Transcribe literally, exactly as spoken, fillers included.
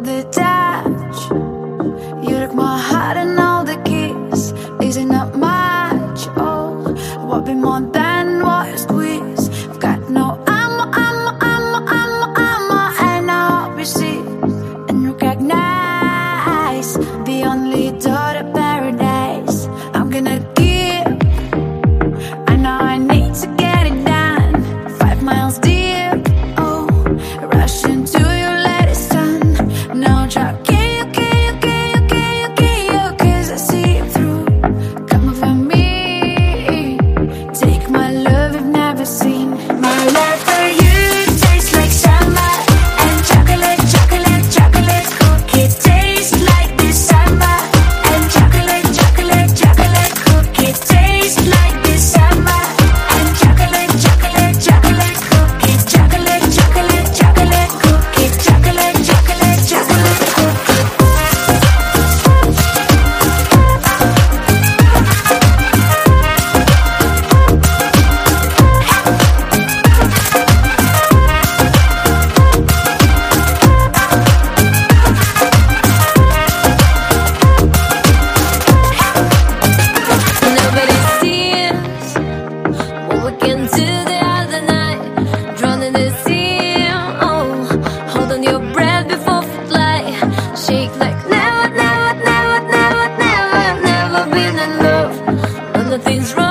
the touch. You took my heart and all the keys. Is it not much? Oh, what be more than what you squeeze? I've got no ammo, ammo, ammo, ammo, ammo, and I hope you see and recognize the only door to paradise. I'm gonna give. I know I need to get it done. Five miles deep. Oh, rush into you, let it stun. No drop. Things wrong.